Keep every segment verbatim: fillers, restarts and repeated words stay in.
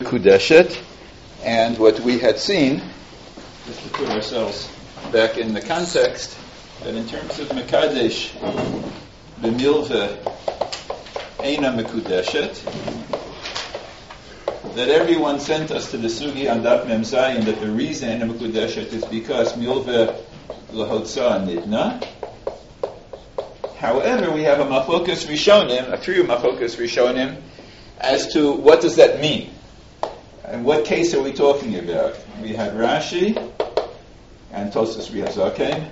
Mekudeshet, and what we had seen, just to put ourselves back in the context, that in terms of Mekadesh, the Milveh Eina Mekudeshet, that everyone sent us to the Sugi on Daf Mem Zayin that the reason Eina Mekudeshet is because Milveh L'Hotza Nidna. However, we have a Machokas Rishonim, a few Machokas Rishonim, as to what does that mean? And what case are we talking about? We had Rashi and Tosas Rihazaken,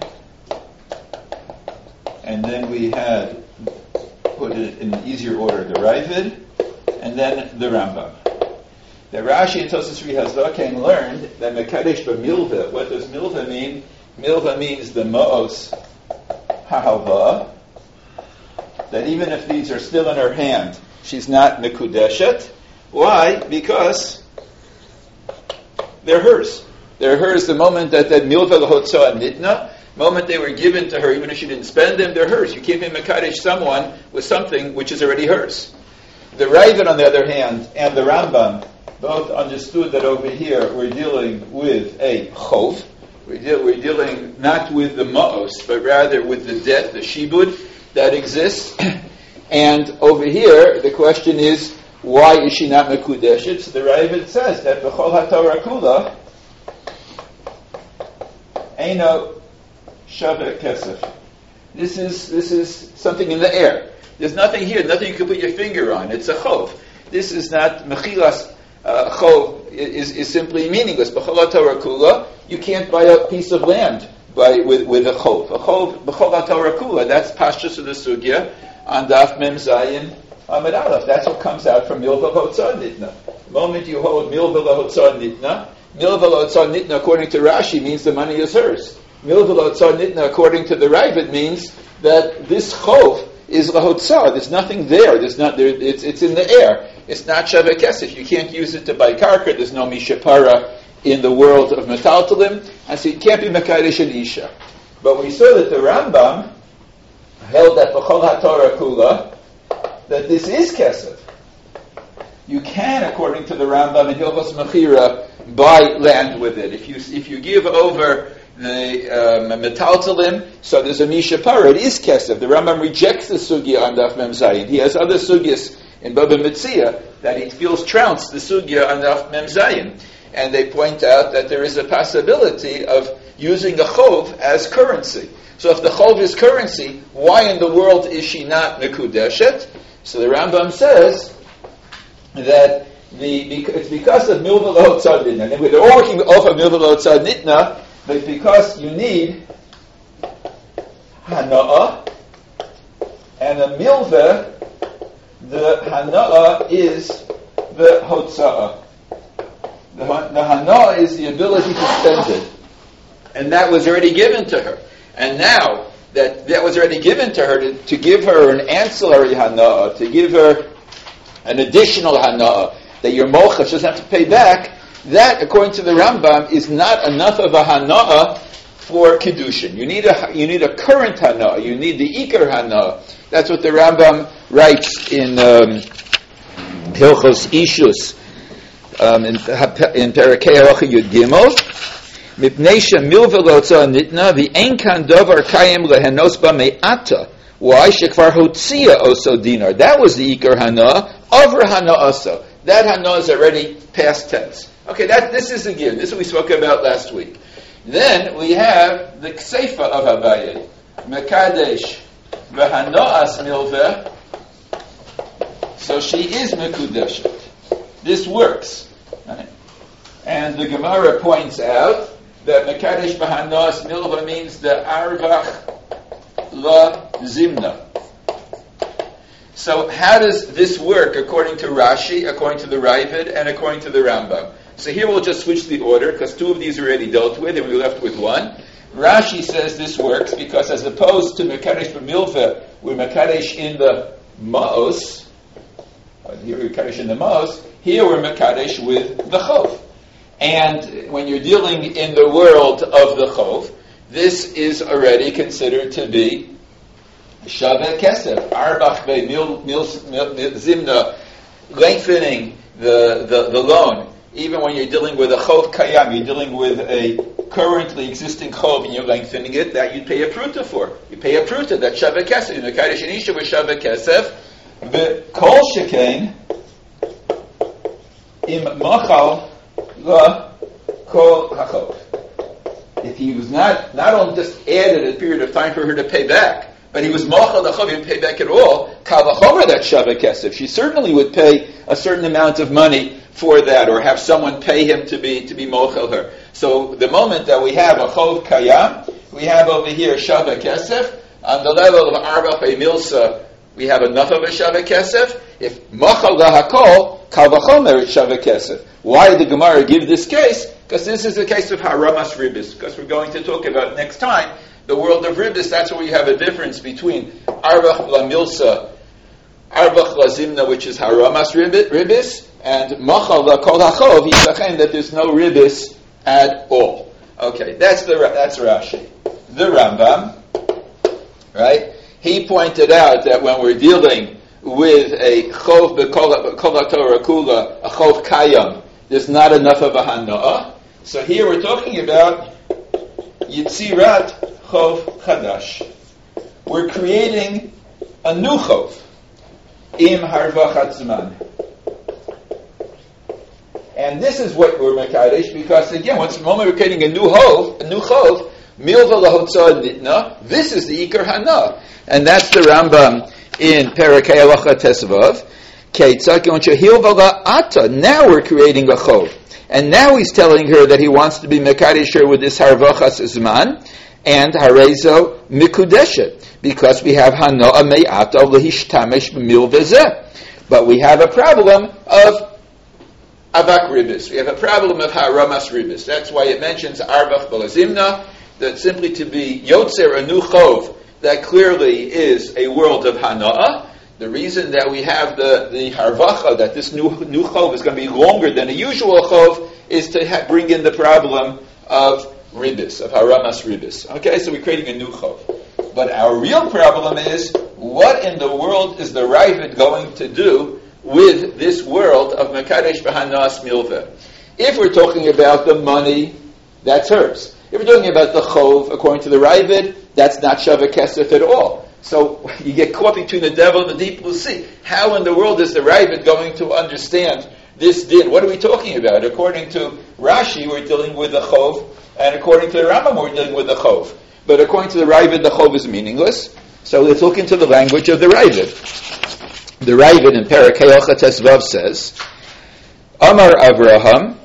and then we had, put it in an easier order, the Ravid, and then the Rambam. The Rashi and Tosas Rihazaken learned that Mekadesh b'Milveh. What does Milveh mean? Milveh means the Ma'os Ha'alva, that even if these are still in her hand, she's not Mekudeshet. Why? Because they're hers. They're hers the moment that that Milveh L'Hotza Nidna, moment they were given to her, even if she didn't spend them, they're hers. You can't be Mekadesh someone with something which is already hers. The Ravid, on the other hand, and the Rambam both understood that over here we're dealing with a chov. We're, deal, we're dealing not with the ma'os, but rather with the debt, the shibud that exists. And over here, the question is, why is she not mekudeshet? So the Ravid says that b'chol haTorah kula eino shaveh kesef. This is this is something in the air. There's nothing here, nothing you can put your finger on. It's a chov. This is not mechilas. Uh, chov is, is simply meaningless. B'chol haTorah kula, you can't buy a piece of land by with, with a chov. A chov, b'chol haTorah kula, that's pashtus of the sugya on Daf Mem Zayin Amid Aleph. That's what comes out from Milveh L'Hotza Nidna. The moment you hold Milveh L'Hotza Nidna, Milveh L'Hotza Nidna, according to Rashi, means the money is hers. Milveh L'Hotza Nidna, according to the Ravid, means that this chov is L'Hotza. There's nothing there. There's not. There, it's it's in the air. It's not Shaveh Kesef. You can't use it to buy karka. There's no mishapara in the world of metaltalim, and so it can't be mekadesh and isha. But we saw that the Rambam held that b'chol haTorah kula, that this is kesef. You can, according to the Rambam in Hilchos Mechira, buy land with it. If you if you give over the um, metaltalim, so there's a mishapara. It is kesef. The Rambam rejects the sugya on Daf Mem Zayin. He has other sugyas in Baba Metzia that he feels trounced the sugya on Daf Mem Zayin. And they point out that there is a possibility of using a chov as currency. So if the chov is currency, why in the world is she not mekudeshet? So the Rambam says that the it's because of Milveh L'Hotza Nidna. And they're all working off of Milveh L'Hotza Nidna, but because you need hana'ah, and a milveh, the hana'ah is the hotza'ah. The, the hana'ah is the ability to spend it. And that was already given to her. And now that that was already given to her, to, to give her an ancillary hana'ah, to give her an additional hana'ah, that your mocha doesn't have to pay back, that, according to the Rambam, is not enough of a hana'ah for Kiddushin. You need a you need a current hana'ah. You need the ikar hana'ah. That's what the Rambam writes in um, Hilchos Ishus, Um, in in Perakei Halacha Yud Gimel, Mipnei she'milveh l'hotza nitna v'ein kan davar kayim lehenos ba me'ata. Why? Shekvar hotzia oso dinar. That was the ikar hana. Over hana also. That hana is already past tense. Okay, that this is again. This is what we spoke about last week. Then we have the kseifa of Abaye, Mekadesh v'hanoas milveh. So she is mekudeshet. This works. Right? And the Gemara points out that Mekadesh B'Hanos Milvah means the Arvach La Zimna. So how does this work according to Rashi, according to the Ravid, and according to the Rambam? So here we'll just switch the order because two of these are already dealt with and we're left with one. Rashi says this works because as opposed to Mekadesh B'Milvah, we're Mekadesh in the Ma'os, here we're Mekadesh in the Ma'os, here we're Mekadesh with the Chov. And when you're dealing in the world of the Chov, this is already considered to be Shaveh Kesef, Arbach Be Mil Zimna, lengthening the, the, the loan, even when you're dealing with a chov kayam, you're dealing with a currently existing chov and you're lengthening it, that you pay a pruta for. You pay a pruta, that's shaveh kesef. In the Kaddish Anisha with shaveh kesef, the kol shekain, im machal la kol hachov. If he was not, not only just added a period of time for her to pay back, but he was machal the chov, he didn't pay back at all, kal vachomer that shaveh kesef. She certainly would pay a certain amount of money for that, or have someone pay him to be to be mochel her. So the moment that we have a chov kayam, we have over here shaveh kesef. On the level of arba milsa, we have enough of a shaveh kesef. If machal lahakol, kal vachomer shaveh kesef. Why did the Gemara give this case? Because this is a case of haramas ribis. Because we're going to talk about next time the world of ribis. That's where you have a difference between arba la milsa, arba la zimna, which is haramas ribis, and machal la kol hachov, yisachen that there's no ribis at all. Okay, that's the that's Rashi. The Rambam, right? He pointed out that when we're dealing with a chov b'kol Torah kula, a chov kayam, there's not enough of a hana'ah. So here we're talking about yitzirat chov chadash. We're creating a new chov im harvachat zman. And this is what we're mekadesh, because again, once the moment we're creating a new chov, a new chov, milva lahotzah nitna, this is the ikar hana, and that's the Rambam in Perakei Halacha Tesvav. Now we're creating a chov, and now he's telling her that he wants to be mekadesh her with this harvachas zman and harezo mikudeshet, because we have hana me'ata lehishtamesh b'mil vezeh, but we have a problem of avak ribis. We have a problem of haramas ribis. That's why it mentions arbach balazimna, that simply to be yotzer, a new chov, that clearly is a world of hana'ah. The reason that we have the, the harvacha, that this new new chov is going to be longer than a usual chov, is to ha- bring in the problem of ribis, of haramas ribis. Okay, so we're creating a new chov. But our real problem is, what in the world is the Ravid going to do with this world of Mekadesh B'Hanas Milveh? If we're talking about the money, that's hers. If we're talking about the chov, according to the Ravid, that's not shaveh kesef at all. So you get caught between the devil and the deep blue sea. How in the world is the Ravid going to understand this din? What are we talking about? According to Rashi, we're dealing with the chov, and according to the Rambam, we're dealing with the chov. But according to the Ravid, the chov is meaningless. So let's look into the language of the Ravid. The Ravid in Perakei Halacha Tesvav says, Amar Avraham,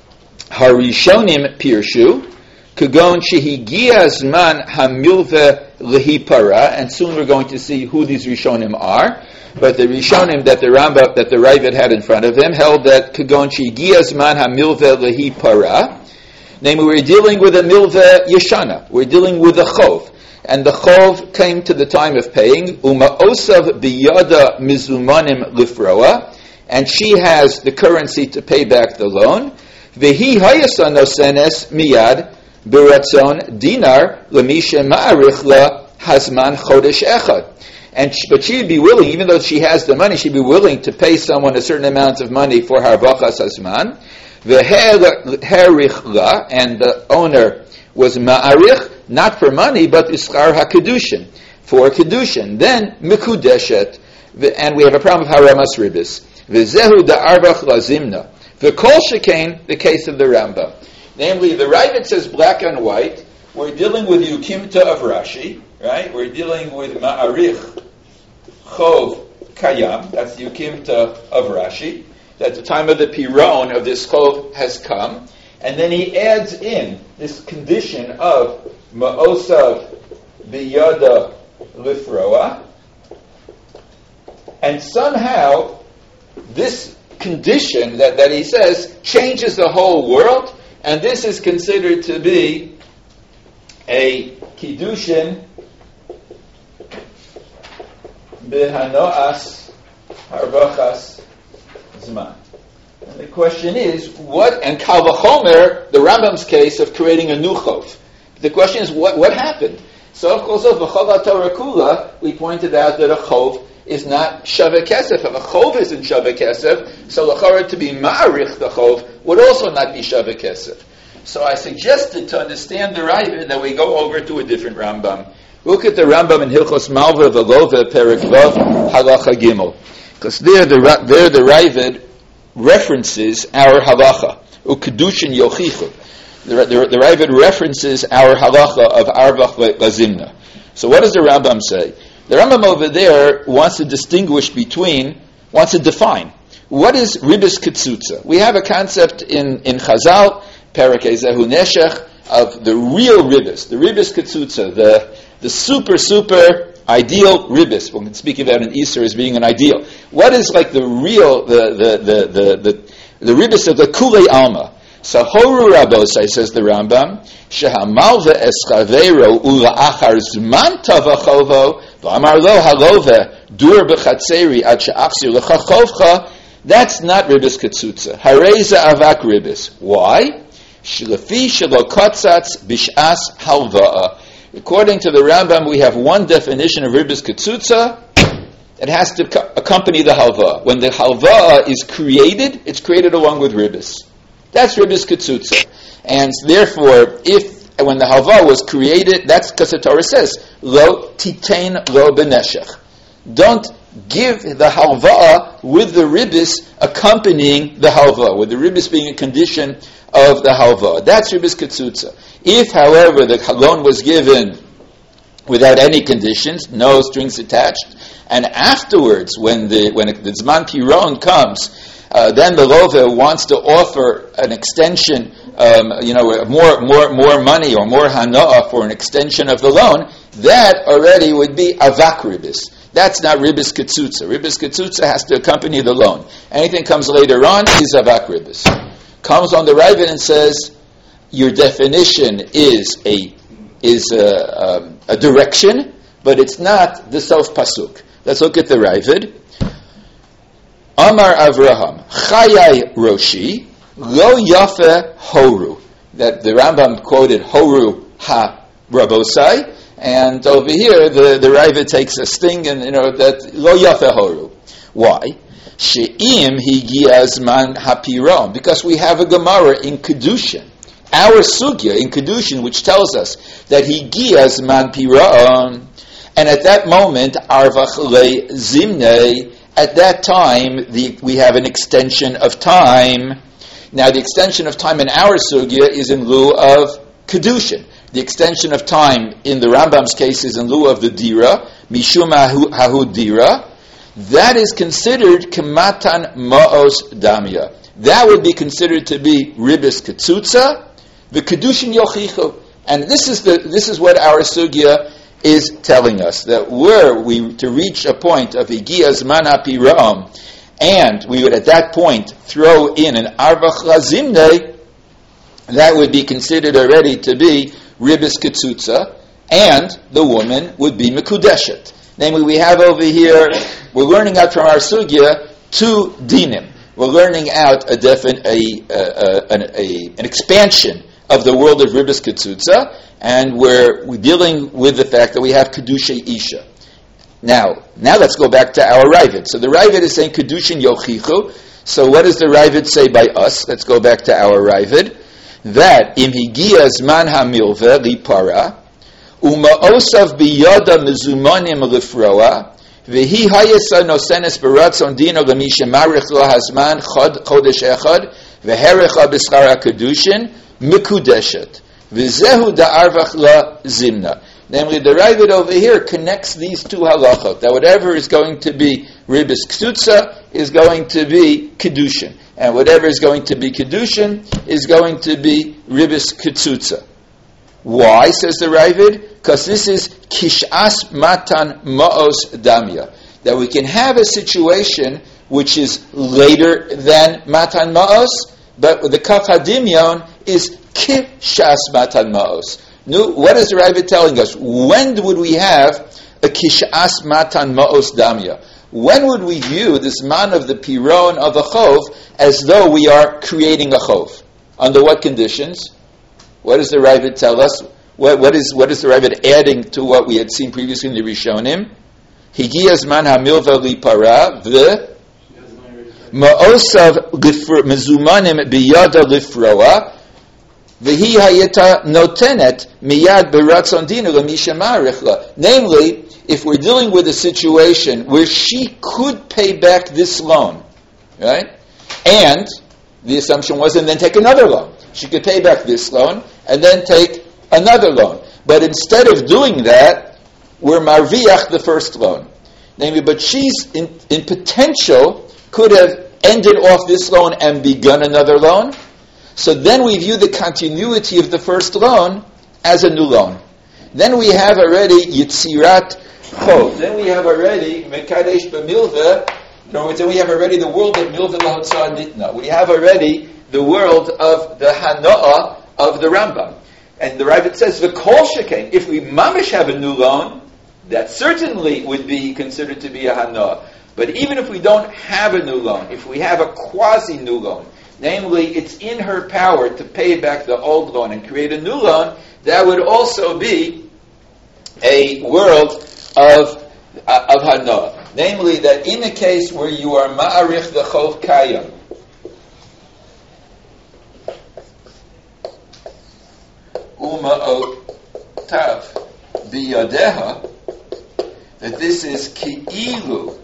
Harishonim Pirshu, Kagon Shehigia Zman Hamilve Lehipara, and soon we're going to see who these Rishonim are. But the Rishonim that the Rambam, that the Ravid had in front of him, held that Kagon Shehigia Zman Hamilve Lehipara. Namely, we're dealing with a Milve Yeshana. We're dealing with a Chov. And the Chov came to the time of paying. Uma Osav Biyada Mizumanim Lifroa. And she has the currency to pay back the loan. Vehi Hayasa Nosenes Miyad Biratzon Dinar Lamisha Ma'arich La Hazman Chodesh Echad. And she, but she'd be willing, even though she has the money, she'd be willing to pay someone a certain amount of money for Harvachas Hazman. Veherich La, and the owner was Ma'arich, not for money, but Ischar HaKedushin, for Kedushin. Then Mikudeshet, and we have a problem of Haramas Ribis. V'zehu da'arbach lazimna. V'kol shekain, the case of the Rambam. Namely, the Ravid says black and white. We're dealing with Yukimta of Rashi, right? We're dealing with Ma'arich Chov Kayam. That's the Yukimta of Rashi. That the time of the Piron of this Chov has come. And then he adds in this condition of Ma'osav Biyada Lifroa. And somehow, this condition that, that he says changes the whole world, and this is considered to be a Kiddushin B'Hanoas Harvachas Zman. And the question is, what, and Kal Vachomer, the Rambam's case of creating a new Chov. The question is, what, what happened? So, of course, of V'chol HaTorah Kula, we pointed out that a Chov is not Shaveh Kesef. If a Chov isn't Shaveh Kesef, so l'chara to be Ma'arich the Chov would also not be Shaveh Kesef. So I suggested to understand the Ravid that we go over to a different Rambam. Look at the Rambam in Hilchos Malva V'Lova Perek Vav Halacha Gimel, because there the there the Ravid references our halacha ukedushin yochichu. The, the, the Ravid references our halacha of arvach lazimna. So what does the Rambam say? The Rambam over there wants to distinguish between, wants to define what is ribis ketzutza. We have a concept in in Chazal Perek Ezehu Neshech of the real ribis, the ribis ketzutza, the the super super ideal ribis. When speak about an Easter as being an ideal, what is like the real the the the the the, the ribis of the kulei alma? So horu rabosai, says the Rambam, shehamalva eschavero ula'achar zman tavachovo v'amar lo halove dur b'chatzeri ad she'achzir l'chachovcha. That's not ribis ketzutza. Hareza avak ribis. Why? Shlefi shelo kotzatz bish'as halva'a. According to the Rambam, we have one definition of ribis ketzutza. It has to co- accompany the halva. When the halva is created, it's created along with ribis. That's ribis ketzutza. And therefore, if when the halva was created, that's because the Torah says, lo titain lo beneshech. Don't give the halva with the ribis accompanying the halva, with the ribis being a condition of the halva. That's ribis ketzutza. If, however, the loan was given without any conditions, no strings attached, and afterwards, when the when the Zman Piron comes, uh, then the Love wants to offer an extension, um, you know, more more more money or more hana'ah for an extension of the loan, that already would be avak ribis. That's not ribis ketzutza. Ribis ketzutza has to accompany the loan. Anything comes later on is avak ribis. Comes on the Ravid and says, your definition is a is a, um, a direction, but it's not the self pasuk. Let's look at the Ravid. Amar Avraham, Chayai Roshi, Lo Yafe Horu. That the Rambam quoted Horu Ha Rabosai, and over here the, the Ravid takes a sting and you know that Lo Yafe Horu. Why? She'im Higia Zman Hapiron, because we have a Gemara in Kedushin. Our sugya in Kedushin, which tells us that he gias man piron, and at that moment arvach le zimnei. At that time, the, we have an extension of time. Now, the extension of time in our sugya is in lieu of Kedushin. The extension of time in the Rambam's case is in lieu of the dira, mishum hahu dira. That is considered kematan ma'os damya. That would be considered to be ribis ketzutza. The kedushin yochichu, and this is the this is what our sugya is telling us, that were we to reach a point of higiyas mana piram, and we would at that point throw in an arvach lazimne, that would be considered already to be ribis ketzutza, and the woman would be mekudeshet. Namely, we have over here, we're learning out from our sugya two dinim. We're learning out a, defin, a, a, a, a an expansion of the world of ribis ketzutza, and we're, we're dealing with the fact that we have kedusha isha. Now, now let's go back to our Ravid. So the Ravid is saying kedushin yochichu. So what does the Ravid say by us? Let's go back to our Ravid. That im higia zman hamilve lipara uma'osav biyada mezumanim lifroa v'hi hayesa nosenes beratzon dino lemisha marich lo hazman chod chodesh echad v'herecha b'schar kedushin mikudeshet v'zehu da'arvach la zimna. Namely, the Ravid over here connects these two halachot, that whatever is going to be ribis ketzutza is going to be kedushin, and whatever is going to be kedushin is going to be ribis ketzutza. Why, says the Ravid? Because this is kishas matan ma'os damya, that we can have a situation which is later than matan ma'os, but the kaf hadimyon is kishas matan ma'os. No, what is the Ravid telling us? When would we have a kishas matan ma'os damya? When would we view this man of the piron of a chov as though we are creating a chov? Under what conditions? What does the Ravid tell us? What, what is what is the Ravid adding to what we had seen previously in the Rishonim? Higia zman hamilva lipara v ma'osav mezumanim biyada lifroa v'hi hayeta notenet miyad beratzon dina l'misha ma'arichla. Namely, if we're dealing with a situation where she could pay back this loan, right? And the assumption was, and then take another loan. She could pay back this loan and then take another loan. But instead of doing that, we're marviach the first loan. Namely, but she's in, in potential could have ended off this loan and begun another loan. So then we view the continuity of the first loan as a new loan. Then we have already Yitzirat Chov. Then we have already Mekadesh B'milveh. In other words, then we have already the world of Milveh L'Hotzah Nitna. We have already the world of the Hana'ah of the Rambam. And the Ravid says, V'kol shekain, if we mamish have a new loan, that certainly would be considered to be a Hana'ah. But even if we don't have a new loan, if we have a quasi-new loan, namely, it's in her power to pay back the old loan and create a new loan, that would also be a world of uh, of Hana'ah. Namely, that in a case where you are ma'arich the chov kayam, uma'otav biyadeha, that this is ki'ilu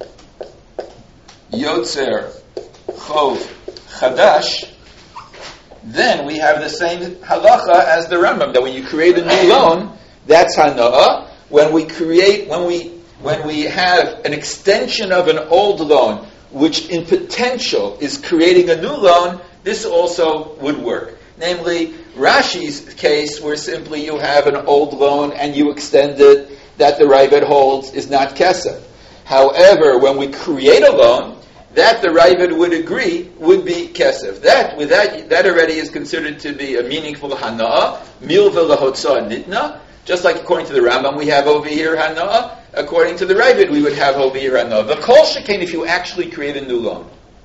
yotzer chov chadash, then we have the same halacha as the Rambam, that when you create a new loan, that's Hana'ah. When we create, when we when we have an extension of an old loan, which in potential is creating a new loan, this also would work. Namely, Rashi's case, where simply you have an old loan and you extend it, that the Ravid holds is not kesef. However, when we create a loan, that the Ravid would agree would be kesef. That, with that, that already is considered to be a meaningful Hana'ah, milveh l'hotzah nitna. Just like according to the Rambam, we have over here Hana'ah. According to the Ravid, we would have over here Hana'ah. The Kol Shekain, if you actually create a new loan.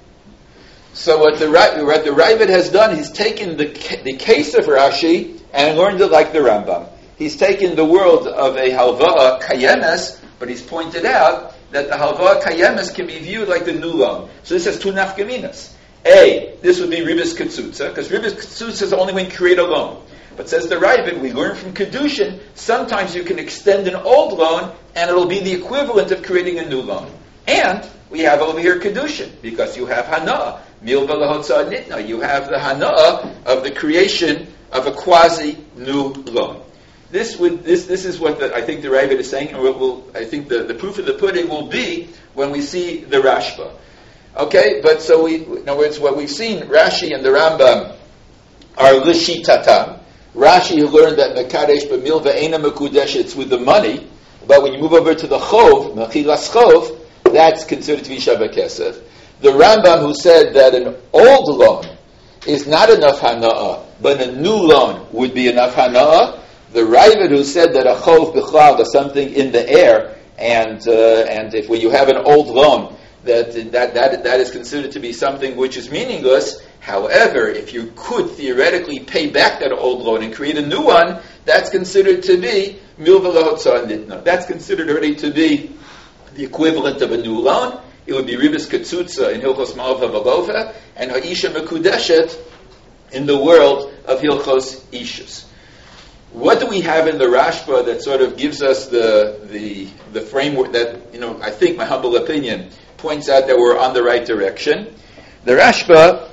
So what the what the Ravid has done, he's taken the the case of Rashi and learned it like the Rambam. He's taken the world of a halva'a kayemes, but he's pointed out that the halva'a kayemes can be viewed like the new loan. So this has two nafkaminas. A, this would be ribis katsutza, because ribis katsutza is only when you create a loan. But says the Ravid, we learn from Kedushin, sometimes you can extend an old loan, and it'll be the equivalent of creating a new loan. And we have over here Kedushin, because you have Hana'ah, milveh l'hotzah nitna. You have the Hana'ah of the creation of a quasi-new loan. This would this this is what the, I think the Ravid is saying, and what will I think the, the proof of the pudding will be when we see the Rashba. Okay, but so we, in other words, what we've seen, Rashi and the Rambam are l'shitatam. Rashi, who learned that Mekadesh b'milveh eina mekudesh, it's with the money, but when you move over to the chov, mechilas chov, that's considered to be Shava Kesef. The Rambam, who said that an old loan is not enough Hana'ah, but a new loan would be enough Hana'ah. The Ravid, who said that a chov b'chlal is something in the air, and uh, and if when you have an old loan, that that that that is considered to be something which is meaningless. However, if you could theoretically pay back that old loan and create a new one, that's considered to be milveh l'hotzah nitna. That's considered already to be the equivalent of a new loan. It would be ribis katsutza in Hilchos Malva V'Lova and ha'isha mekudeshet in the world of Hilchos Ishus. What do we have in the Rashba that sort of gives us the the the framework that, you know, I think, my humble opinion, points out that we're on the right direction? The Rashba,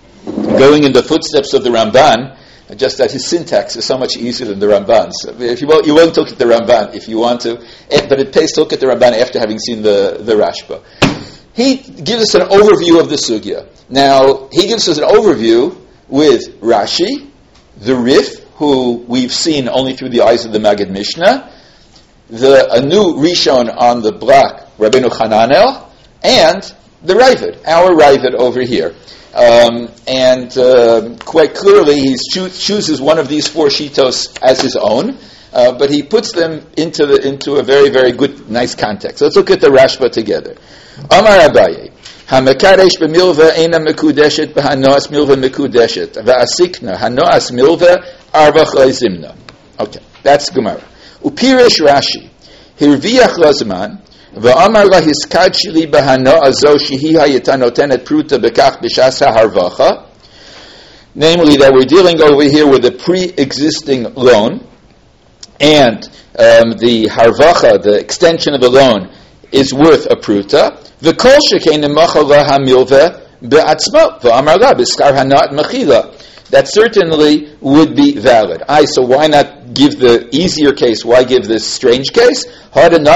going in the footsteps of the Ramban, just that his syntax is so much easier than the Ramban. So if you won't, you won't look at the Ramban if you want to, but it pays to look at the Ramban after having seen the, the Rashba. He gives us an overview of the Sugya. Now, he gives us an overview with Rashi, the Rif, who we've seen only through the eyes of the Maggid Mishnah, the a new Rishon on the block, Rabbeinu Hananel, and the Ravid, our Ravid over here. Um, and uh, quite clearly he choo- chooses one of these four shitos as his own, uh, but he puts them into the, into a very, very good, nice context. So let's look at the Rashba together. Amar Abaye, HaMekadesh b'milveh eina mekudeshet b'hanoas milveh mekudeshet v'asikna hanoas milveh arba chayzimna. Okay, that's Gemara. Upirish Rashi, Hirviach lazman V'amar la hiskadshi li bahanoa zo shehi hayita notenet pruta bekach b'shas ha'harvacha. Namely, that we're dealing over here with a pre-existing loan, and um, the harvacha, the extension of the loan, is worth a pruta. V'kol shekein nemachal ha'milveh be'atzmo v'amar la b'skar hanat mechila. That certainly would be valid. I so why not give the easier case? Why give this strange case? While in the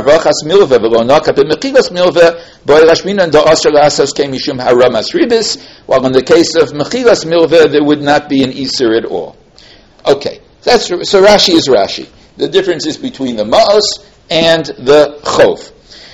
case of mechilas milveh, there would not be an isur at all. Okay, that's so. Rashi is Rashi. The difference is between the ma'os and the chov.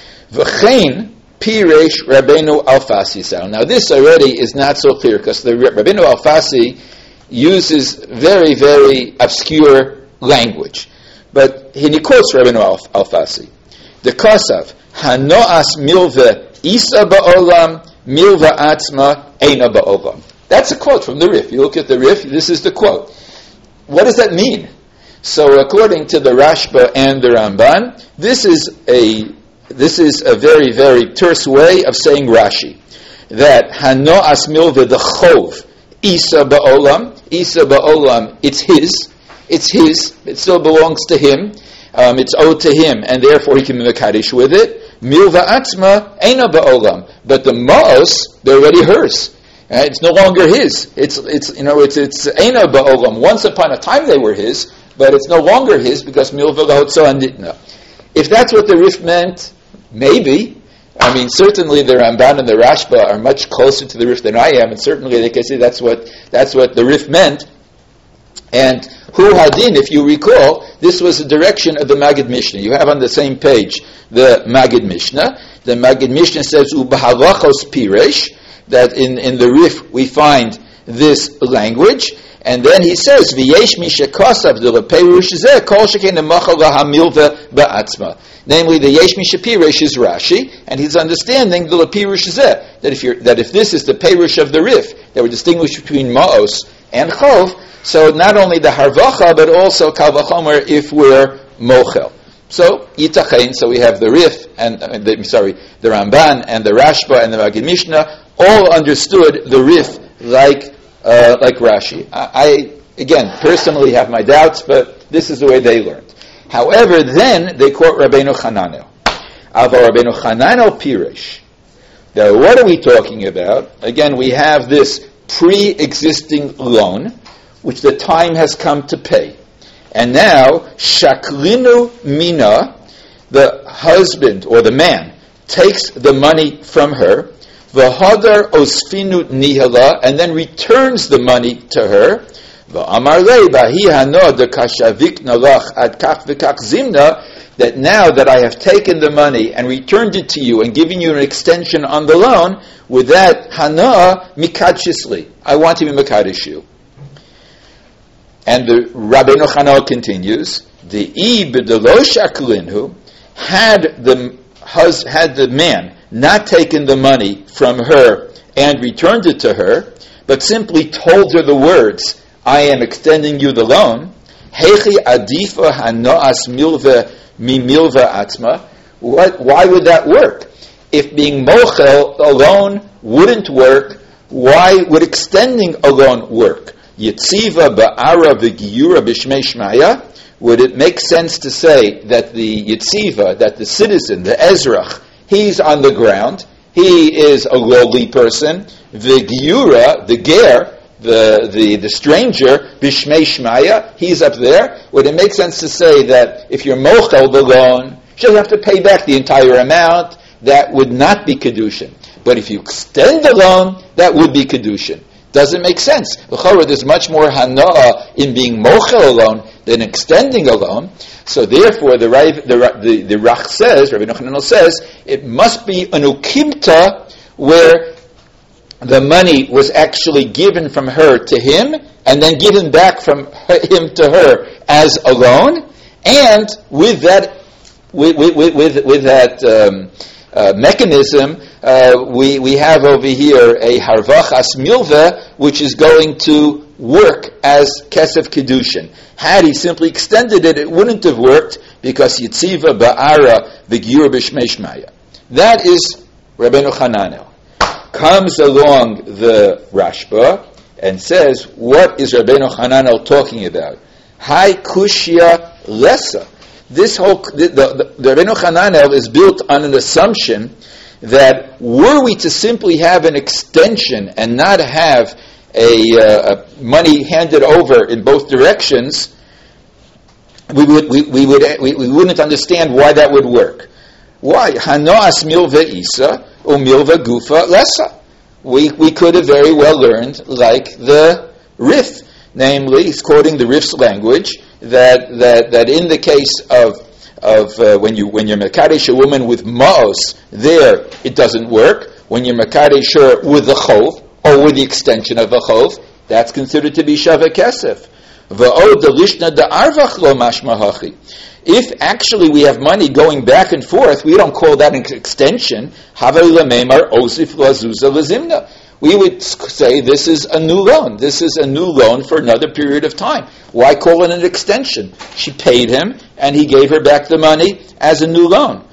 V'chein Piresh Rabbeinu Alfasi Sal. Now this already is not so clear because the Rabbeinu Alfasi uses very, very obscure language. But he quotes Rabbeinu Alfasi. The Kosav, Hanoas Milve Isa Ba'olam, Milve Atzma Eina Ba'olam. That's a quote from the Rif. You look at the Rif, this is the quote. What does that mean? So according to the Rashba and the Ramban, this is a This is a very, very terse way of saying Rashi. That Hanoas Milveh the Chov, Isa Ba'olam, Isa Ba'olam, it's his, it's his, it still belongs to him, um, it's owed to him, and therefore he can be Mekadesh with it. Milva Atzma, Eina Ba'olam. But the Ma'os, they're already hers. Uh, it's no longer his. It's, it's you know, it's, it's Eina Ba'olam. Once upon a time they were his, but it's no longer his because Milva L'Hotzo Anditna. If that's what the Rif meant, maybe. I mean, certainly the Ramban and the Rashba are much closer to the Rif than I am, and certainly they can say that's what that's what the Rif meant. And Hu Hadin, if you recall, this was a direction of the Magid Mishnah. You have on the same page the Magid Mishnah. The Magid Mishnah says Ubahalachos Piresh, that in, in the Rif we find this language. And then he says, V'yesh mishakosav de leperush zeh kol shekein nemachal lahamilva ba'atzma. Namely, the yesh mishapirush is Rashi, and he's understanding the leperush zeh, that if you're, that if this is the perush of the Rif, that we're distinguished between ma'os and chov, so not only the harvacha, but also kal v'chomer if we're mochel. So, yitachein, so we have the Rif, and, uh, the, sorry, the Ramban, and the Rashba, and the Magid Mishnah, all understood the Rif like Uh, like Rashi. I, I, again, personally have my doubts, but this is the way they learned. However, then they quote Rabbeinu Chananel. Ava Rabbeinu Chananel Piresh. Now, what are we talking about? Again, we have this pre-existing loan, which the time has come to pay. And now, Shaklinu Mina, the husband or the man, takes the money from her, V'hadar osfinu nihala, and then returns the money to her. V'amar lei bahi hano de kashavik nalach ad kach v'kach zimna, that now that I have taken the money and returned it to you and given you an extension on the loan, with that hana mikadshishli, I want to be mekadesh you. And the Rabbeinu Chananel continues, the ib de lo shaklinhu, had the hus, had the man not taken the money from her and returned it to her, but simply told her the words, I am extending you the loan, Hechi adifa hanoas milva mi milva atzma. What? Why would that work? If being mochel alone wouldn't work, why would extending alone work? Yitziva ba'ara v'giyura b'shmei shmaya. Would it make sense to say that the yitziva, that the citizen, the ezrach, he's on the ground, he is a lowly person, the giura, the ger, the, the, the stranger, bishmei shmaya, he's up there. Would it make sense to say that if you're mochel the loan, you should have to pay back the entire amount? That would not be kedushin. But if you extend the loan, that would be kedushin. Doesn't make sense. There's much more hana'ah in being mochel alone than extending a loan. So therefore, the the the, the Rach says, Rabbeinu Chananel says, it must be an ukimta where the money was actually given from her to him and then given back from her, him to her as a loan, and with that with with with, with that um, uh, mechanism. Uh, we, we have over here a harvachas milveh, which is going to work as Kesef Kedushin. Had he simply extended it, it wouldn't have worked because Yitziva Ba'ara V'Giyur B'Shmei Shmaya. That is Rabbeinu Hananel. Comes along the Rashba and says, what is Rabbeinu Hananel talking about? Hai Kushya Lesa. This whole, the, the, the Rabbeinu Hananel is built on an assumption that were we to simply have an extension and not have a, uh, a money handed over in both directions, we would we, we would we, we wouldn't understand why that would work. Why? Hanoas milva isa or milva gufa lesa. We we could have very well learned like the Rif, namely, he's quoting the Rif's language that that that in the case of of uh, when you when you're mekadesh a woman with maos, there it doesn't work. When you're mekadesh her with the chov or with the extension of the chov, that's considered to be shava kesef. V'od delishna da'arvach lo mashma hachi. If actually we have money going back and forth, we don't call that an extension. Havei lamemar osif lazuza lazimna. We would say this is a new loan. This is a new loan for another period of time. Why call it an extension? She paid him, and he gave her back the money as a new loan.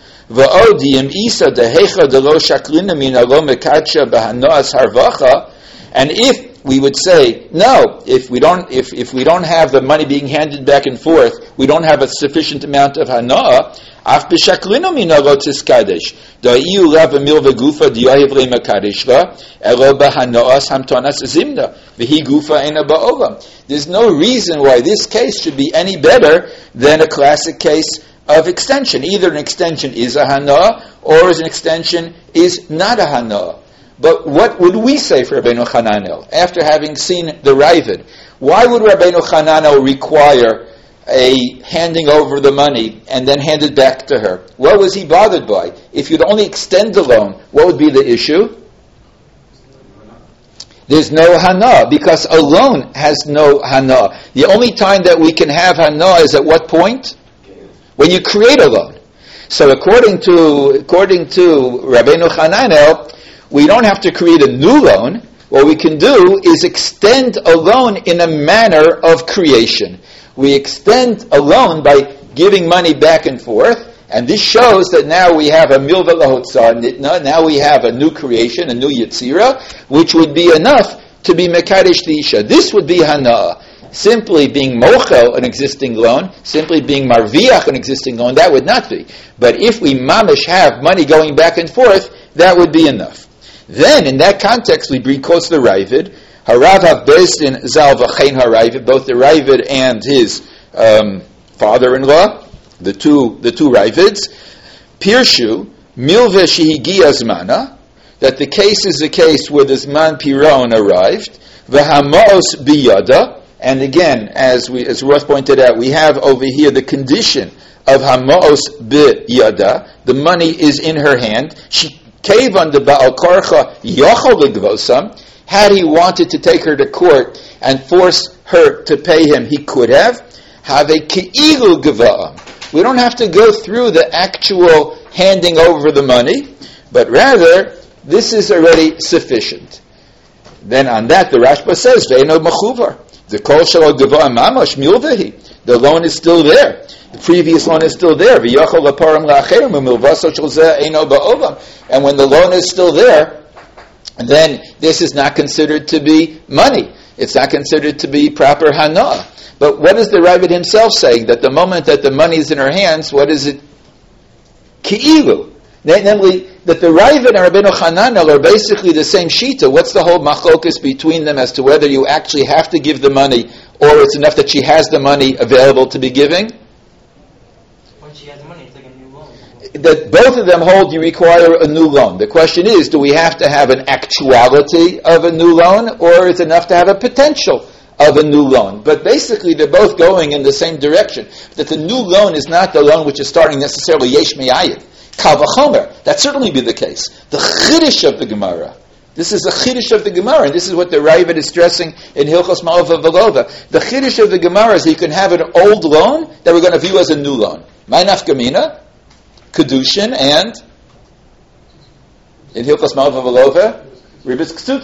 And if we would say, no, if we don't if, if we don't have the money being handed back and forth, we don't have a sufficient amount of hana'ah, af b'shaklino mina lo tiskadesh. Da'iyu rav emil v'gufa diyahiv le makadesh la, elo b'hana'as hamtonas zimna, v'hi gufa ena ba'olam. There's no reason why this case should be any better than a classic case of extension. Either an extension is a hana'ah, or as an extension is not a hana'ah. But what would we say for Rabbeinu Hananel after having seen the Ravid? Why would Rabbeinu Hananel require a handing over the money and then hand it back to her? What was he bothered by? If you'd only extend the loan, what would be the issue? There's no hana, because a loan has no hana. The only time that we can have hana is at what point? When you create a loan. So according to according to Rabbeinu Hananel, we don't have to create a new loan. What we can do is extend a loan in a manner of creation. We extend a loan by giving money back and forth, and this shows that now we have a milva lahotzar nitna, now we have a new creation, a new yitzira, which would be enough to be mekadesh the isha. This would be hana. Simply being mochel, an existing loan, simply being marviach, an existing loan, that would not be. But if we mamish have money going back and forth, that would be enough. Then, in that context, we bring close to the Ravid. Harav hav bezdin zal v'chein haravid, both the Ravid and his um, father-in-law, the two the two Ravids, pirshu milve shehigia zmana, that the case is a case where the zman piron arrived, v'hamaos biyada, and again, as we as Roth pointed out, we have over here the condition of hamaos biyada. The money is in her hand. She Kevan the Baal Korcha Yochol Ligvosam, had he wanted to take her to court and force her to pay him, he could have. Have a Keilu Geva'am. We don't have to go through the actual handing over the money, but rather, this is already sufficient. Then on that, the Rashba says, Ve'eno Machuvar. The Kol Shalo Geva'am Mamash Milvehi. The loan is still there. The previous loan is still there. And when the loan is still there, then this is not considered to be money. It's not considered to be proper hana. But what is the Ravid himself saying? That the moment that the money is in her hands, what is it? Ki'ilu. Namely, that the Ravid and Rabbeinu Hananel are basically the same shita. What's the whole machlokus between them as to whether you actually have to give the money or it's enough that she has the money available to be giving? That both of them hold you require a new loan. The question is, do we have to have an actuality of a new loan, or is it enough to have a potential of a new loan? But basically, they're both going in the same direction. That the new loan is not the loan which is starting necessarily yesh me'ayin. Kal v'chomer. That certainly be the case. The chiddush of the Gemara. This is the chiddush of the Gemara, and this is what the Ravid is stressing in Hilchos Ma'ova V'Lova. The chiddush of the Gemara is that you can have an old loan that we're going to view as a new loan. My nafkamina, Kedushin, and in Hilchos Ma'ova V'Lova, Ribis Ksutza.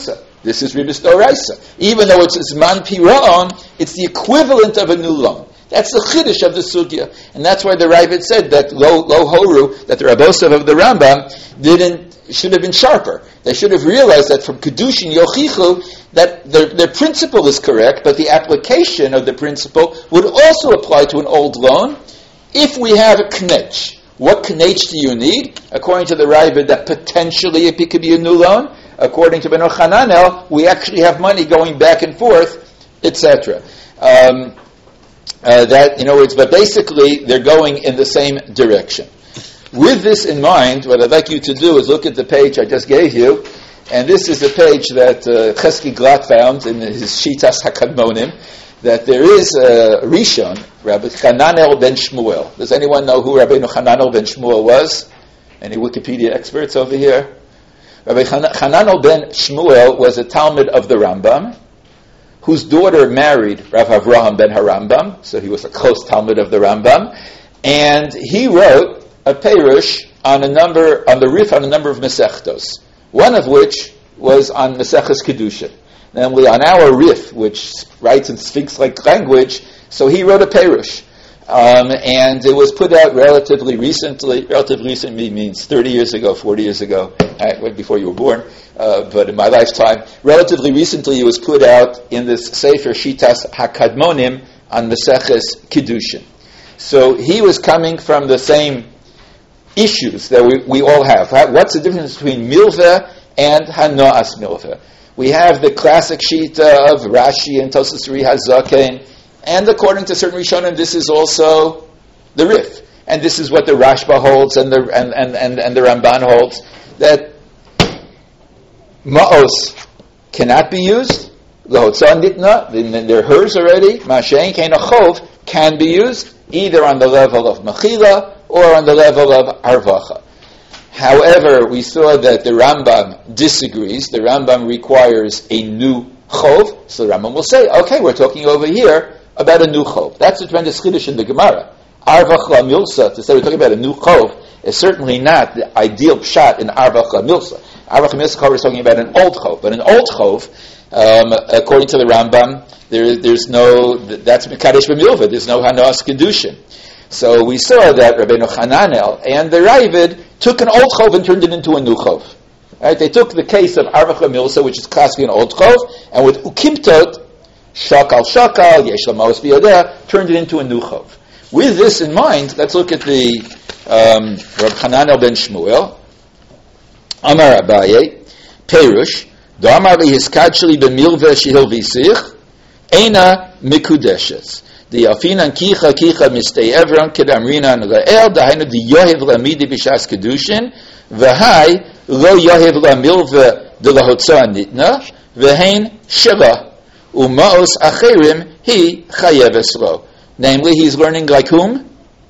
This is Ribis Doraisa. Even though it's Zman Piraon, it's the equivalent of a new loan. That's the chiddush of the sugya, and that's why the Ravid said that lo, lo horu, that the Rabbosav of the Rambam didn't should have been sharper. They should have realized that from kedushin yochichu that their, their principle is correct, but the application of the principle would also apply to an old loan. If we have a knetch, what knetch do you need? According to the Ravid, that potentially it could be a new loan. According to Ben Hananel, we actually have money going back and forth, et cetera. Um, Uh, that, in other words, but basically they're going in the same direction. With this in mind, what I'd like you to do is look at the page I just gave you, and this is the page that uh, Chesky Glatt found in his Shitas HaKadmonim, that there is a Rishon, Rabbi Hananel ben Shmuel. Does anyone know who Rabbi Hananel ben Shmuel was? Any Wikipedia experts over here? Rabbi Hananel ben Shmuel was a Talmud of the Rambam, whose daughter married Rav Avraham ben Harambam, so he was a close Talmud of the Rambam, and he wrote a perush on a number, on the Rif on a number of Masechtos, one of which was on Maseches Kedusha, namely on our Rif, which writes in Sphinx-like language, so he wrote a perush. Um, and it was put out relatively recently. Relatively recently means thirty years ago, forty years ago, right before you were born. Uh, but in my lifetime, relatively recently, it was put out in this Sefer Shitas HaKadmonim on Maseches Kedushin. So he was coming from the same issues that we, we all have. What's the difference between milveh and hanoas milveh? We have the classic Shita of Rashi and Tosas Ri Hazaken. And according to certain Rishonim, this is also the Rif. And this is what the Rashba holds and the and, and, and, and the Ramban holds, that Ma'os cannot be used. L'hotzah nitna, they're hers already. Ma'ashein kein achov can be used, either on the level of Mechila or on the level of Arvacha. However, we saw that the Rambam disagrees. The Rambam requires a new chov. So the Rambam will say, okay, we're talking over here about a new chov. That's a tremendous chiddush in the Gemara. Arvach la milsa, to say we're talking about a new chov, is certainly not the ideal pshat in Arvach la milsa. Arvach la milsa is talking about an old chov. But an old chov, um, according to the Rambam, there, there's no, that's Mekadesh b'milva, there's no Hanoas Kedushin. So we saw that Rabbeinu Hananel and the Ravid took an old chov and turned it into a new chov. Right? They took the case of Arvach la milsa, which is classically an old chov, and with Ukimtot, Shakal Shakal, Yesh Lamaos Biyodeh, turned it into a new chov. With this in mind, let's look at the um, Rab Hananel ben Shmuel. Amar Abaye, Perush, D'amar li hiskadsheli b'milveh shehil v'sich, Eina mikudeshes. The Alfinan Kicha Kicha Mistei Evron Kedamrinan Le'el, Dahainu Di Yohev Lamidi B'shas Kedushin, V'hai Lo Yohev Lamilveh De Lahotzah Nitna, V'hein Shela. Umaos acherim he chayeves lo. Namely, he's learning like whom?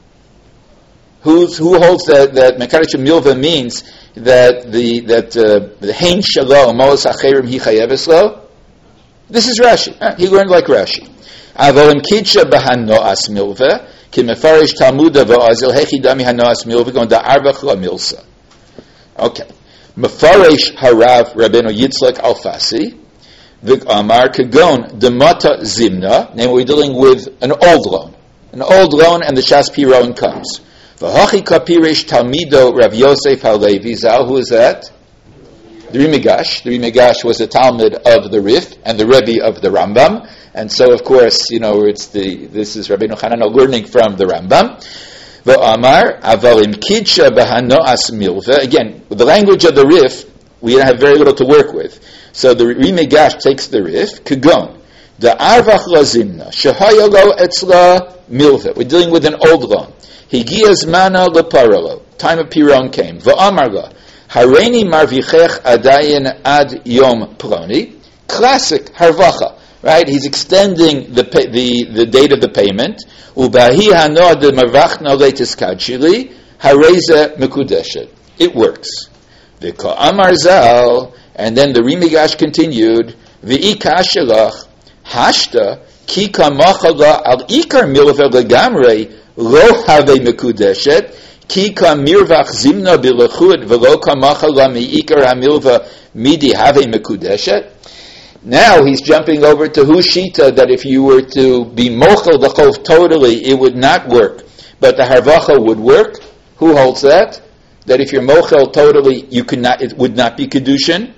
Who's, who holds that that mekadesh milva means that the that uh, the hein shelo umaos acherim he chayeves lo? This is Rashi. Uh, he learned like Rashi. Avolim kidsha b'hanoas milva ki mefarish talmuda v'azil hechi dami hanoas milva gon da'arvach la milsa. Okay, mefarish harav Rabbeinu Yitzchak Alfasi. Amar Kagon Demata Zimna, namely we're dealing with an old loan. An old loan and the Shas Piron comes. V'hachi kapirish Talmido Rav Yosef HaLevi Zal, who is that? The Rimigash. The Rimigash was a Talmud of the Rif and the Rebbe of the Rambam. And so of course, you know, it's the this is Rabbeinu Hananel learning from the Rambam. V'amar Avalim Kidsha B'hanoas Milveh. Again, with the language of the Rif, we have very little to work with. So the Rimigash takes the Rif, Kagon, the Arvach la Zimna, Shehayalo Etzla Milveh. We're dealing with an old loan. Higiaz Mana la Paralo. Time of Piron came. Va'amarla, Hareini Marvichech Adayin Ad Yom Ploni. Classic Harvacha. Right? He's extending the pay, the, the date of the payment. Ubahi Hanoah de Marvachna Leitiskadshili, Hareza Mekudeshet. It works. V'ka Amar Zal. And then the Rimigash continued, V'ika shelach hashta ki kamachala al ikar milveh legamrei lo have mekudeshet ki kam mirvach zimna bilachud v'lo kamachala mi'ikar hamilveh midi have mekudeshet. Now he's jumping over to Hushita, that if you were to be mochel the chov totally, it would not work, but the harvacha would work. Who holds that? That if you're mochel totally, you could not, it would not be kedushin.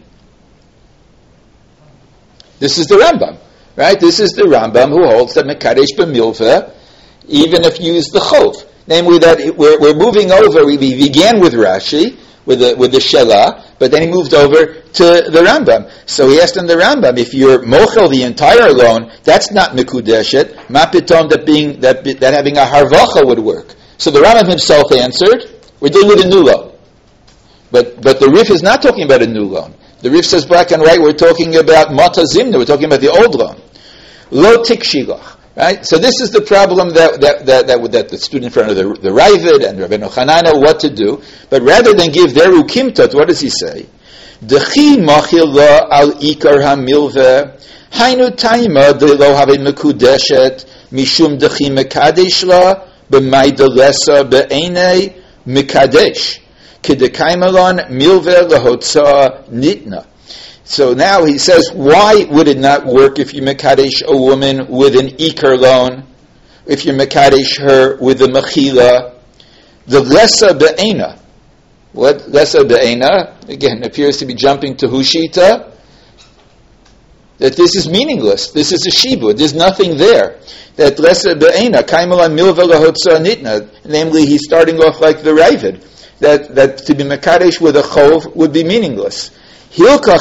This is the Rambam, right? This is the Rambam who holds that mekadesh b'milveh, even if you use the chov. Namely, that it, we're, we're moving over. We, we began with Rashi, with the with the Shelah, but then he moved over to the Rambam. So he asked in the Rambam, if you're mochel the entire loan, that's not mikudeshet. Ma pitom that being that that having a harvacha would work. So the Rambam himself answered, we're dealing with a new loan. But but the Rif is not talking about a new loan. The Rif says black and white, we're talking about mata zimna, we're talking about the old loan. Lo tikshilach. Right? So this is the problem that that that, that, that the student in front of the, the Ravid and Rabbeinu Chananel what to do. But rather than give their ukimtot, what does he say? Dechi machil lo al ikar hamilveh hainu taima de lo have mekudeshet mishum dechi mekadesh la b'mayda lesa be'enei mekadesh kedekaimelon milveh lehotza nitna. So now he says, why would it not work if you mekadesh a woman with an ikar loan, if you mekadesh her with a mechila? The lesa be'ena. What lesa be'ena? Again, appears to be jumping to Hushita. That this is meaningless. This is a shibud. There's nothing there. That lesa be'ena, kaimelan milva lahotza nitna. Namely, he's starting off like the Ravid. That, that to be mekadesh with a chov would be meaningless. You're not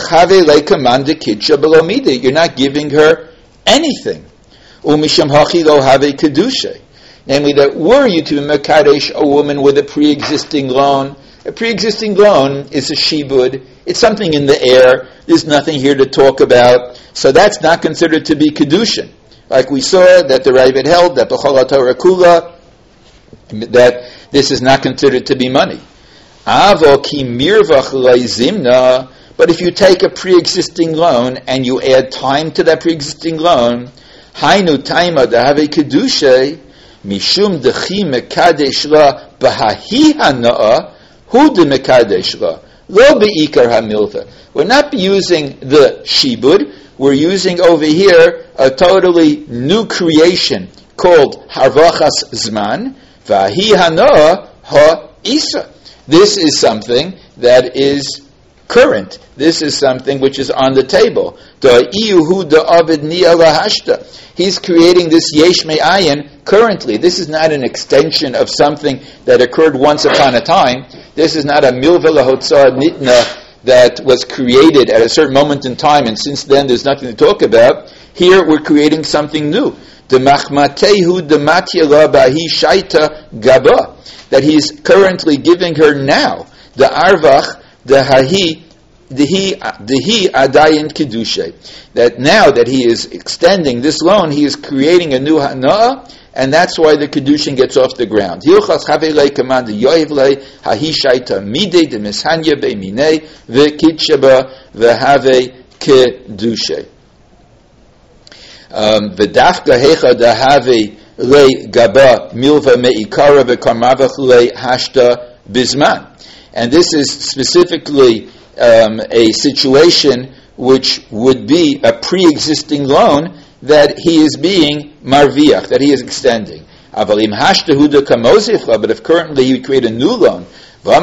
giving her anything. Namely, that were you to mekadesh a woman with a pre-existing loan, a pre-existing loan is a shibud. It's something in the air. There's nothing here to talk about. So that's not considered to be kedushin. Like we saw that the Ravid held that b'chol Torah kula, that this is not considered to be money. Avo ki mirvach zimna. But if you take a pre-existing loan and you add time to that pre-existing loan, hainu taima dehave kedushay mishum dechi mekadesh la b'hahi hana'a hu de mekadesh la lo beikar hamilta. We're not using the shibud. We're using over here a totally new creation called harvachas zman v'hahi hana'a ha isa. This is something that is current. This is something which is on the table. He's creating this yesh me'ayin currently. This is not an extension of something that occurred once upon a time. This is not a milva lahotzah nitna that was created at a certain moment in time, and since then there's nothing to talk about. Here we're creating something new. That he's currently giving her now. The arvach, the hahi, the he, the he adayin kedushay. That now that he is extending this loan, he is creating a new hana'ah, and that's why the kedushin gets off the ground. Hilchas havelei command yoivlei hahi shaita midei de mishanya beiminei v'kitshaba v'havei kedushay. V'dafka hecha dahavei le gaba milva meikara v'karmavach le hashta bizman. And this is specifically um, a situation which would be a pre-existing loan that he is being marviach, that he is extending. But if currently he would create a new loan, this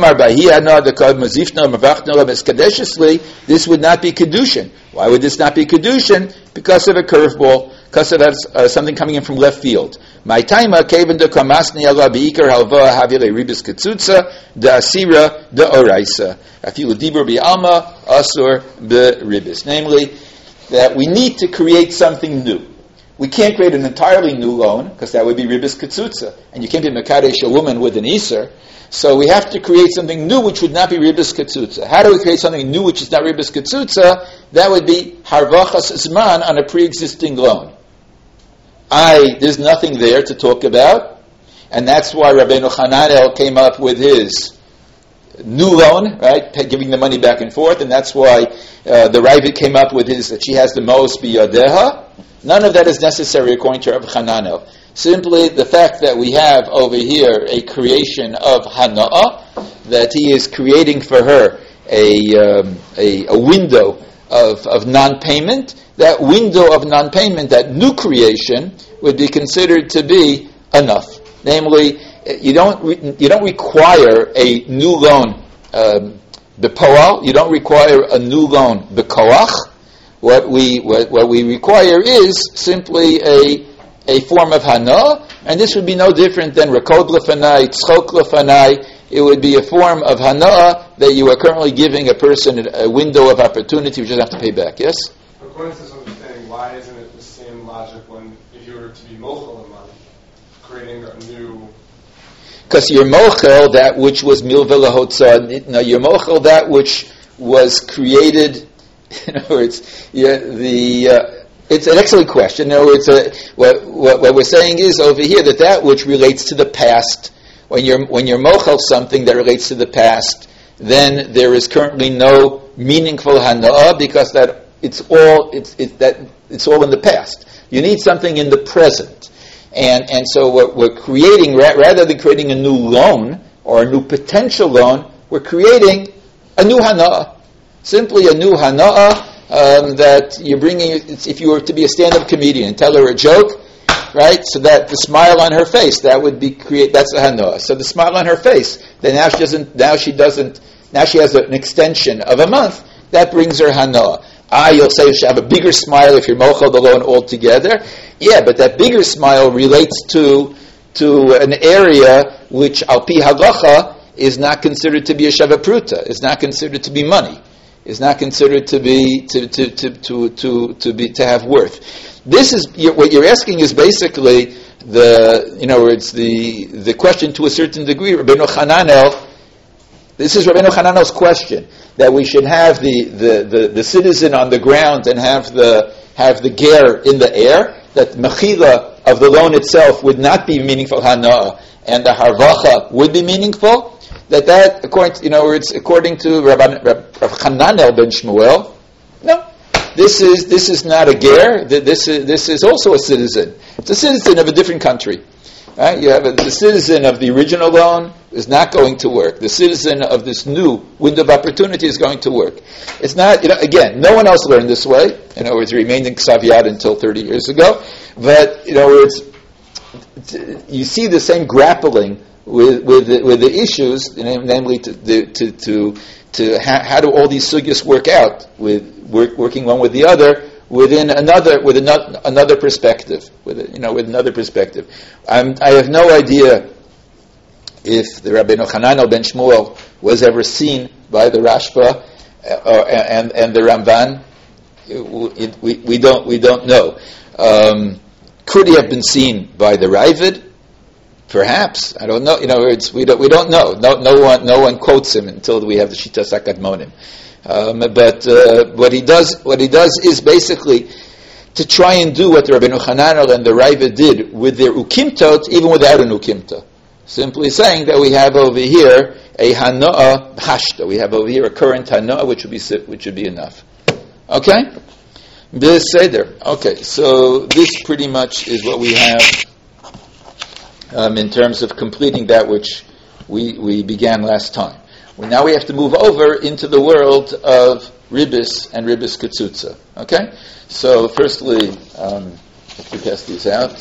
would not be kedushin. Why would this not be kedushin? Because of a curveball, because of uh, something coming in from left field. My time, kaven de kamasni ala beikar halva havile ribis ketzutza de asira de oraisa afilu dibur bi alma asur be ribis. Namely, that we need to create something new. We can't create an entirely new loan because that would be ribis ketzutza, and you can't be mekadesh a woman with an iser. So we have to create something new which would not be ribis ketzutza. How do we create something new which is not ribis ketzutza? That would be harvachas zman on a pre-existing loan. I, there's nothing there to talk about, and that's why Rabbeinu Chananel came up with his new loan, right, giving the money back and forth, and that's why uh, the Ravid came up with his, that she has the most biyadeha. None of that is necessary according to Rabbi Chananel. Simply the fact that we have over here a creation of hana'ah, that he is creating for her a um, a, a window of, of non-payment, that window of non-payment, that new creation, would be considered to be enough. Namely, you don't re- you don't require a new loan um, bepoal. You don't require a new loan bekoach. What we what, what we require is simply a a form of hana, and this would be no different than rakod lefanai, tzchok lefanai. It would be a form of hana that you are currently giving a person a window of opportunity which you doesn't have to pay back. Yes. According to this understanding, why isn't it the same logic when if you were to be mochel a month, creating a new? Because you're mochel that which was milva lahotza. No, you're mochel that which was created. In other words, yeah, the uh, it's an excellent question. In other words, uh, what, what what we're saying is over here that that which relates to the past. When you're when you're mochel something that relates to the past, then there is currently no meaningful hana'ah because that it's all it's it, that it's all in the past. You need something in the present. And and so what we're creating, rather than creating a new loan or a new potential loan, we're creating a new hana'ah. Simply a new hana'ah um, that you're bringing. If you were to be a stand-up comedian and tell her a joke, right? So that the smile on her face, that would be create. That's the hana'ah. So the smile on her face, then now she doesn't. Now she doesn't. Now she has an extension of a month. That brings her hana'ah. Ah, you'll say you should have a bigger smile if you're mochel the loan altogether. Yeah, but that bigger smile relates to to an area which, al pi halacha, is not considered to be a shava pruta. Is not considered to be money. Is not considered to be to to to to to, to be to have worth. This is what you're asking is basically the you know it's the the question to a certain degree. Rabbeinu Hananel. This is Rabbeinu Hananel's question, that we should have the, the, the, the citizen on the ground and have the have the ger in the air, that mechila of the loan itself would not be meaningful hana'ah, and the harvacha would be meaningful. That that according to, you know it's according to Rabban, Rab, Rav Hananel ben Shmuel. No, this is this is not a ger. This is this is also a citizen. It's a citizen of a different country. Right? You have a, the citizen of the original loan is not going to work. The citizen of this new window of opportunity is going to work. It's not, you know, again, no one else learned this way. In other words, it remained in Ksav Yad until thirty years ago. But, in other words, you see the same grappling with with the, with the issues, namely to to to, to how, how do all these sugyas work out with work, working one with the other. Within another, with another, another perspective, with you know, with another perspective, I'm, I have no idea if the Rabbeinu Hananel ben Shmuel was ever seen by the Rashba uh, and and the Ramban. It, it, we, we don't we don't know. Um, could he have been seen by the Ravid? Perhaps, I don't know. You know, it's, we don't we don't know. No no one no one quotes him until we have the Shitas HaKadmonim. Um, but uh, what he does, what he does is basically to try and do what the Rabbeinu Hananel and the Raiva did with their ukimtot, even without an ukimta. Simply saying that we have over here a hana'ah hashta. We have over here a current hana'ah, which would be which would be enough. Okay, this seder. Okay, so this pretty much is what we have um, in terms of completing that which we we began last time. Well, now we have to move over into the world of ribis and ribis ketzutza. Okay? So, firstly, um, if we pass these out.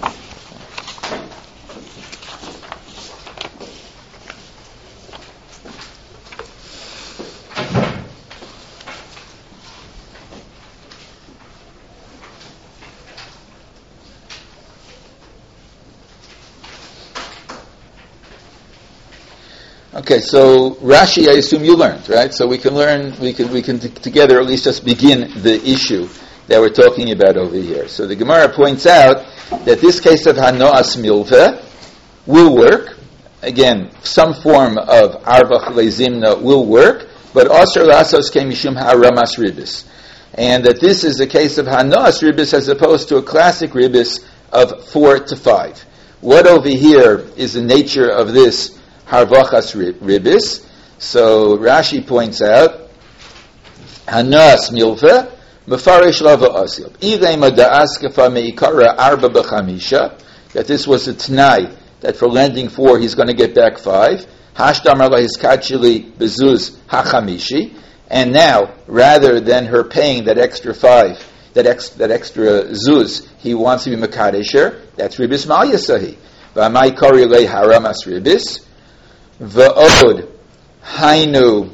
Okay, so Rashi, I assume you learned, right? So we can learn, we can we can t- together at least just begin the issue that we're talking about over here. So the Gemara points out that this case of Hanoas Milveh will work. Again, some form of Arvach Lezimna will work, but Asr Lasos Ke Mishum Haramas Ribis. And that this is a case of Hanoas Ribis as opposed to a classic Ribis of four to five. What over here is the nature of this Harvachas ribis? So Rashi points out, Hanas milveh mefarish lava asil. Ilema da'askafa meikara arba b'chamisha. That this was a t'nai that for lending four he's going to get back five. Hashdamar lahiskachili bezuz hachamishi. And now, rather than her paying that extra five, that ex, that extra zuz, he wants to be Makadesher, that's Ribis Mal Yasahi. V'amai kori le haramas Ribis, v'od hainu,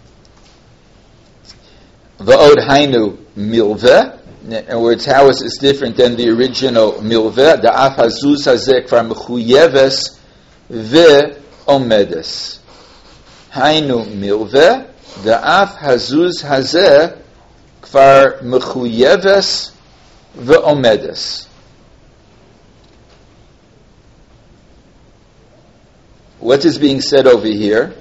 v'od hainu milveh. In other words, how is this different than the original milveh? The af hazuz hazeh kvar mechuyeves ve'omedes. Hainu milveh, the af hazuz hazeh kvar mechuyeves ve'omedes. What is being said over here?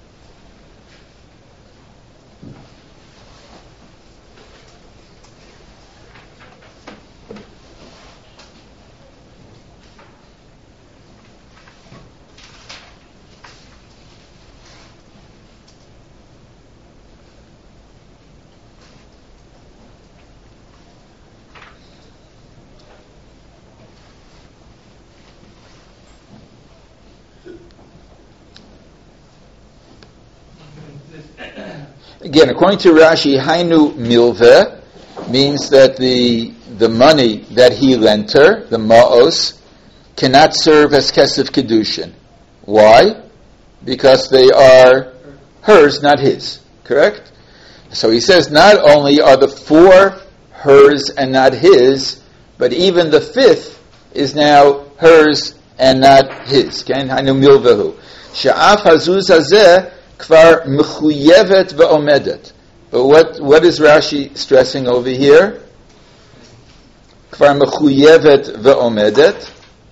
Again, according to Rashi, Hainu Milveh means that the the money that he lent her, the Ma'os, cannot serve as Kesef Kedushin. Why? Because they are hers, not his. Correct? So he says not only are the four hers and not his, but even the fifth is now hers and not his. Okay? Hainu Milvehu. Sha'af Hazuz Hazeh Kvar mechuyevet ve'omedet. But what, what is Rashi stressing over here? Kvar mechuyevet ve'omedet.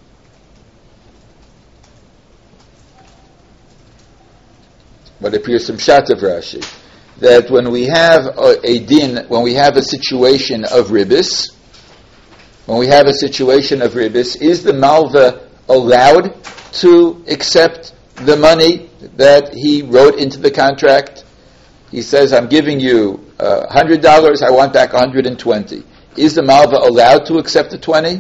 What appears from Pshat of Rashi, that when we have a, a din, when we have a situation of ribis, when we have a situation of ribis, is the malva allowed to accept the money that he wrote into the contract? He says, I'm giving you uh, one hundred dollars, I want back one hundred twenty. Is the malva allowed to accept the twenty?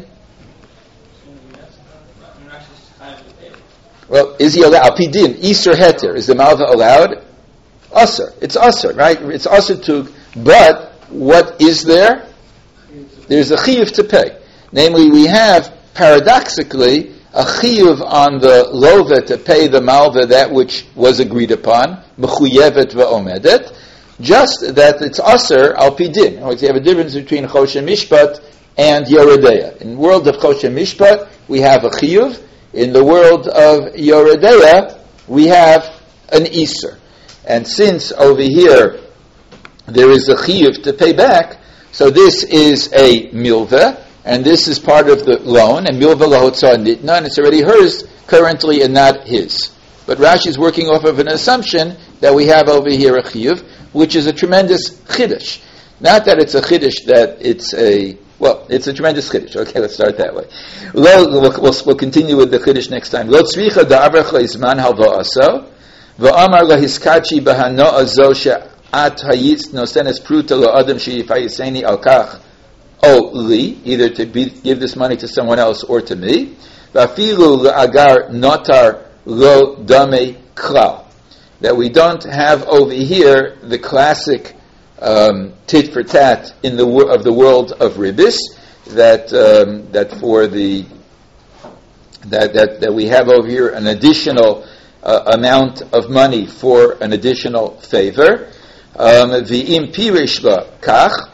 Well, is he allowed? Pidin, Isur Heter, is the malva allowed? Usr. It's Usr, right? It's Usr to, but what is there? There's a chiyuv to pay. Namely, we have, paradoxically, a chiyuv on the lova to pay the malva that which was agreed upon, mechuyevet ve'omedet, just that it's aser al pidin. You have a difference between choshen mishpat and yoredeya. In the world of choshen mishpat, we have a chiyuv. In the world of yoredeya, we have an iser. And since over here there is a chiyuv to pay back, so this is a milveh, and this is part of the loan, and milva lahotza nitna, and it's already hers currently and not his. But Rashi is working off of an assumption that we have over here a chiyuv, which is a tremendous chiddush. Not that it's a chiddush that it's a, well, it's a tremendous chiddush. Okay, let's start that way. Lo, we'll, we'll, we'll continue with the chiddush next time. Lo tzricha da'avrach le'izman halva aso, v'amar lahiskachi bahano azo she'at hayitz nosenes pruta lo adam she'yifayiseni al kach, O li, either to be, give this money to someone else or to me. Vafilu agar notar lo dame klal. That we don't have over here the classic um, tit for tat in the wor- of the world of ribis. That um, that for the that, that that we have over here an additional uh, amount of money for an additional favor. V'im pirish la kach.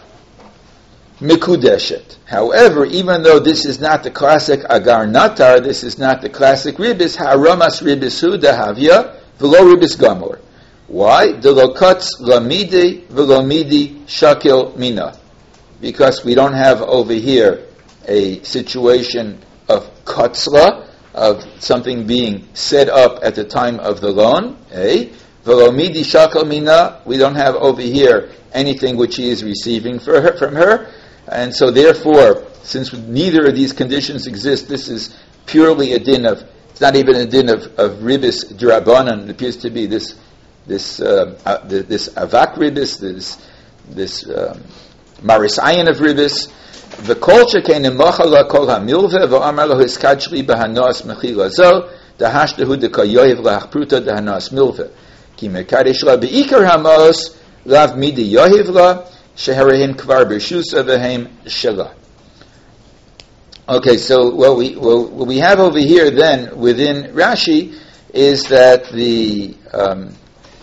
Mikudeshet. However, even though this is not the classic agar natar, this is not the classic ribis, haramas ribisu dahavya v'lo ribis gamor. Why? Delo kutz lamidi v'lo midi shakil mina. Because we don't have over here a situation of kutzla, of something being set up at the time of the loan. Eh? V'lo midi shakil mina. We don't have over here anything which he is receiving for her, from her. And so therefore, since neither of these conditions exist, this is purely a din of, it's not even a din of, of ribis d'Rabbanan. It appears to be this this uh, uh, this avak ribis, this this um, maris ayin of ribis. V'kol shekein imachala kol hamilveh v'amar lo hiskachli b'hanos mechila zo dahashdehu dekayoyev lahachpruta dahanos milveh ki mekadesh la beikar hamos lav midi yohiv la Sheharehin Kvar B'Shusa V'Hem Shela. Okay, so what we well, what we have over here then within Rashi is that the um,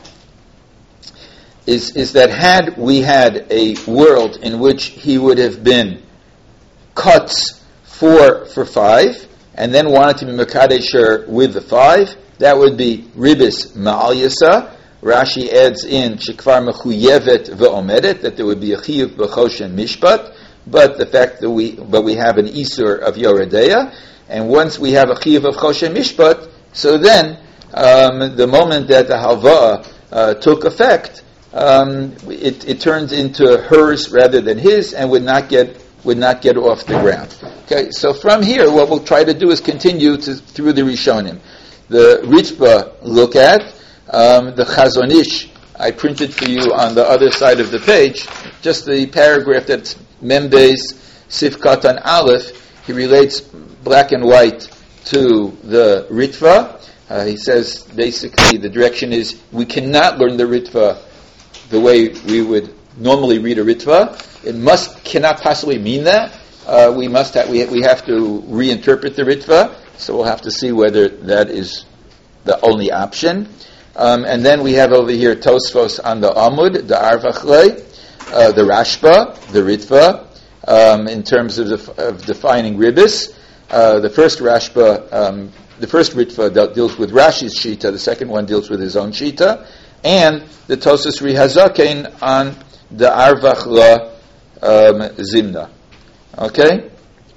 is is that had we had a world in which he would have been cuts four for five, and then wanted to be Makadesher with the five, that would be Ribis Ma'al Yasa. Rashi adds in Shekvar Mechuyevet Ve'omedet, that there would be a Chiyuv B'Choshen Mishpat, but the fact that we but we have an Isur of Yoredeya, and once we have a Chiyuv of Choshen Mishpat, so then um, the moment that the Halva'ah uh, took effect, um, it, it turns into hers rather than his, and would not get would not get off the ground. Okay, so from here, what we'll try to do is continue to, through the Rishonim. The Ritva look at, um, the Chazon Ish, I printed for you on the other side of the page, just the paragraph that's Membeis Sivkat on Aleph. He relates black and white to the Ritva. Uh, he says basically the direction is we cannot learn the Ritva the way we would normally read a Ritva. It must cannot possibly mean that. Uh, we must have, we we have to reinterpret the Ritva. So we'll have to see whether that is the only option. Um, and then we have over here Tosfos on the Amud, the Arvachle, uh, the Rashba, the Ritva, um, in terms of, def- of defining Ribis. Uh, the first Rashba, um, the first Ritva de- deals with Rashi's Shita. The second one deals with his own Shita, and the Tosfos Rihazaken on the Arvachle um, Zimna. Okay,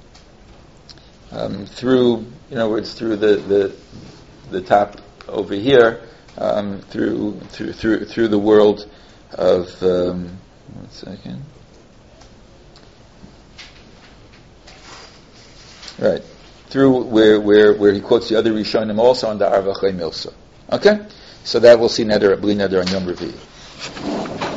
um, through in other words, through the, the the top over here, um, through through through through the world of um, one second. Right. Through where where where he quotes the other Rishonim also on the Arvachle Milsa. Okay? So that we'll see neder bli neder on Yom Revi'i.